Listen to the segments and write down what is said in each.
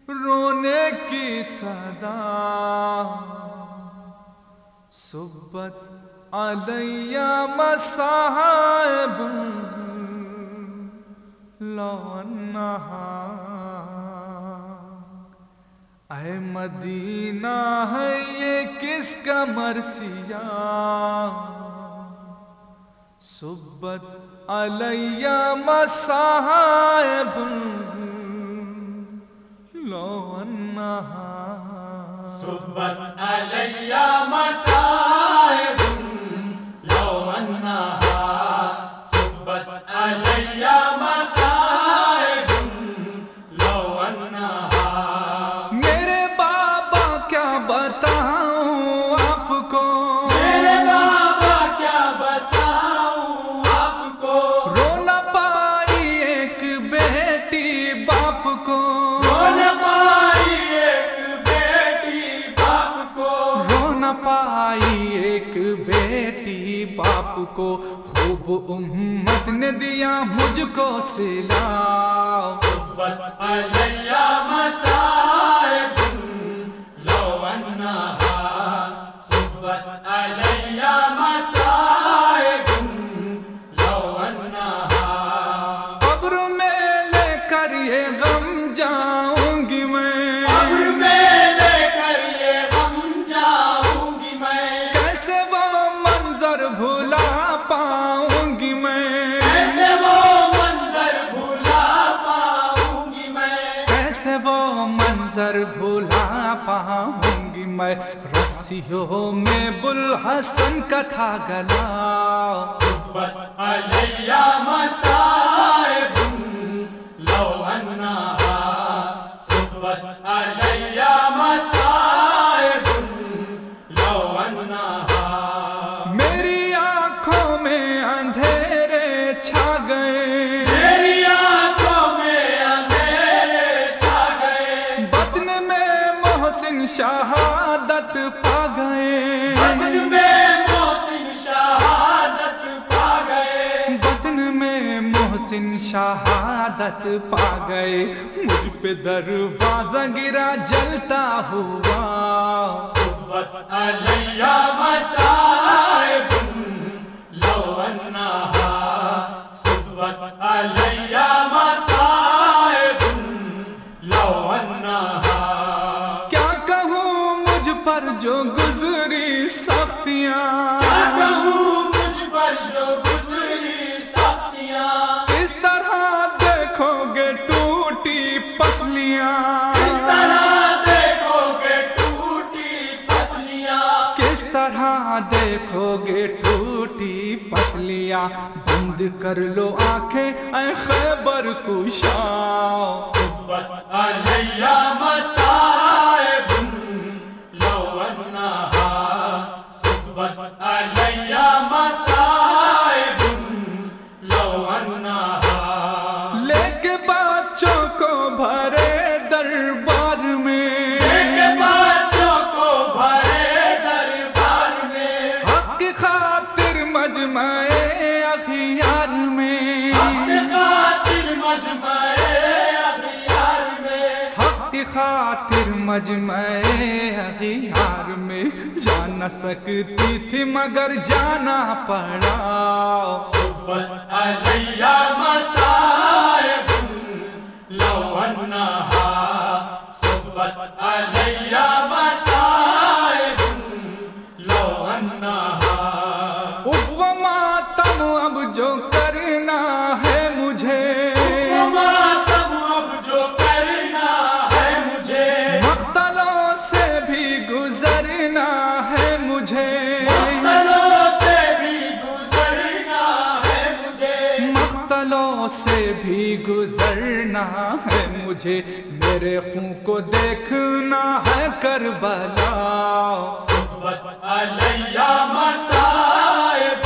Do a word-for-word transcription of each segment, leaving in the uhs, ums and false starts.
رونے کی صدا صبت علی مصائب لو انہا اے مدینہ ہے یہ کس کا مرثیہ صبت علی مصائب لو انہا صبت علی مصائب لو انہا صبت علی مصائب لو انہا میرے بابا کیا بتاؤں آپ کو میرے بابا کیا بتاؤں آپ کو رو نہ پائی ایک بیٹی باپ کو رو نہ پائی ایک بیٹی باپ کو رو نہ پائی ایک بیٹی باپ کو خوب امت نے دیا مجھ کو سلا صبت علی مصائب لو انہا صبت علی مصائب لو انہا قبر میں لے کر یہ غم جاؤں گی میں قبر میں لے کر یہ غم جاؤں گی میں کیسے وہ منظر بھلا پاؤں گی میں کیسے وہ منظر بھلا پاؤں گی میں کیسے وہ منظر بھلا پاؤں گی میں رسیوں میں بلحسن کا تھا گلا صبت علی مصائب لو انہا صبت علی مصائب لو انہا میری آنکھوں میں اندھیرے چھا گئے میری آنکھوں میں اندھیرے چھا گئے بطن میں محسن شہادت پا گئے بطن میں محسن شہادت پا گئے بطن میں محسن شہادت پا گئے مجھ پہ دروازہ گرا جلتا ہوا صبت علی مصائب لو انہا صبت علی مصائب لو انہا کیا کہوں مجھ پر جو گزری سختیاں کیا کہوں مجھ پر جو گزری سختیاں اس طرح دیکھو گے ٹوٹی پسلیاں کس طرح دیکھو گے ٹوٹی پسلیاں کس طرح دیکھو گے ٹوٹی پسلیاں بند کر لو آنکھیں اے خیبر کشا صبت علی مصائب لو انہا صبت علی مصائب لو انہا لے کے بچوں کو بھرے دربار میں ایک بچوں کو بھرے دربار میں حق کی خاطر مجمع اخیار میں حق خاطر مجمع اخیار میں حق کی خاطر مجمع اخیار میں جا نہ سکتی تھی مگر جانا پڑا صبت علی مصائب لو انہا صبت علی مصائب لو انہا اف و ماتم اب جو کرنا ہے مجھے ماتم اب جو کرنا ہے مجھے مقتلوں سے بھی گزرنا ہے مجھے مقتلوں سے بھی گزرنا ہے مجھے مقتلوں سے بھی گزرنا ہے مجھے میرے خون کو دیکھنا ہے کربلا صبت علی مصائب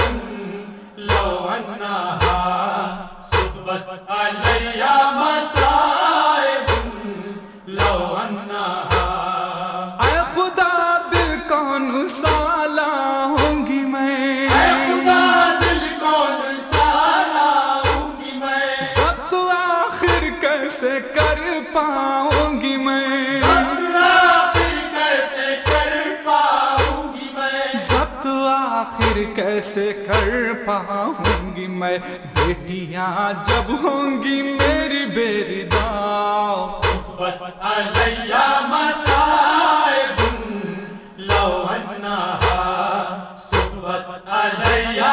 لو انہا صبت علی مصائب لو انہا اے خدا دل کون سا لاؤں گی میں اے خدا دل کون سا لاؤں گی میں سب تو آخر کیسے کر پاؤں گی میں تعمیر کیسے کر پاؤں گی میں، بیٹیاں جب ہوں گی میری بیرداں. صحبت علیہ مصائب لو انہا، صحبت علیہ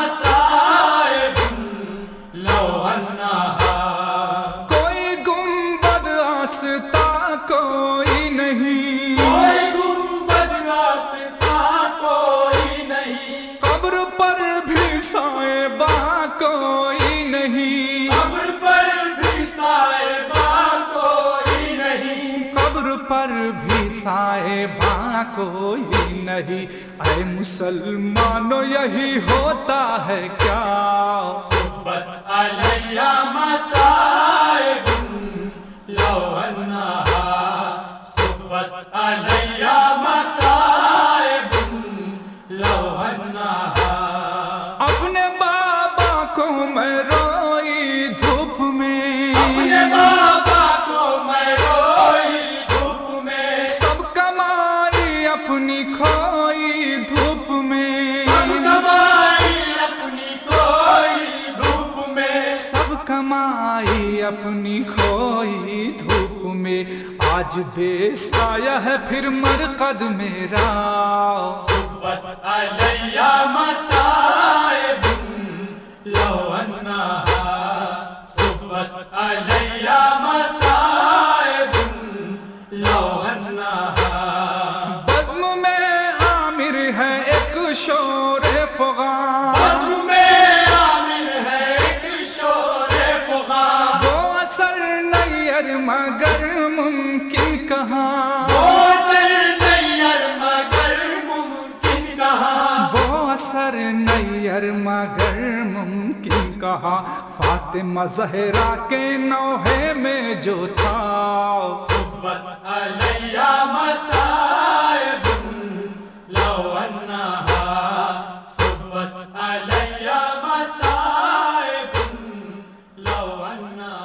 مصائب لو انہا. کوئی گنبد آستہ کوئی نہیں، کوئی گنبد آستہ کوئی نہیں، قبر پر بھی صاحبہ کوئی نہیں، قبر پر بھی صاحبہ کوئی نہیں، قبر پر بھی صاحبہ کوئی نہیں. اے مسلمانوں یہی ہوتا ہے کیا؟ صحبت علیہ مصائب لو انہا، صحبت علیہ مصائب لو انہا. اپنے بابا کو میں روئی دھوپ میں، اپنے بابا کو میں روئی دھوپ میں، سب کمائی اپنی کھوئی دھوپ میں، سب کمائی اپنی کوئی دھوپ میں، سب کمائی اپنی کھوئی دھوپ میں. آج بے سایہ ہے پھر مرقد میرا، صحبت علیہ مصائب لو انہا، صحبت علیہ مصائب لو انہا. بزم میں عامر ہے ایک شور فغاں، بزم میں عامر ہے ایک شور فغاں، وہ اثر نیر مگر ممکن کہاں، وہ اثر نیر مگر ممکن کہاں، وہ اثر نیر مگر ممکن کہاں. فاطمہ زہرا کے نوحے میں جو تھا، صحبت علیہ مصائب لو انہا، صحبت علیہ مصائب لو انہا.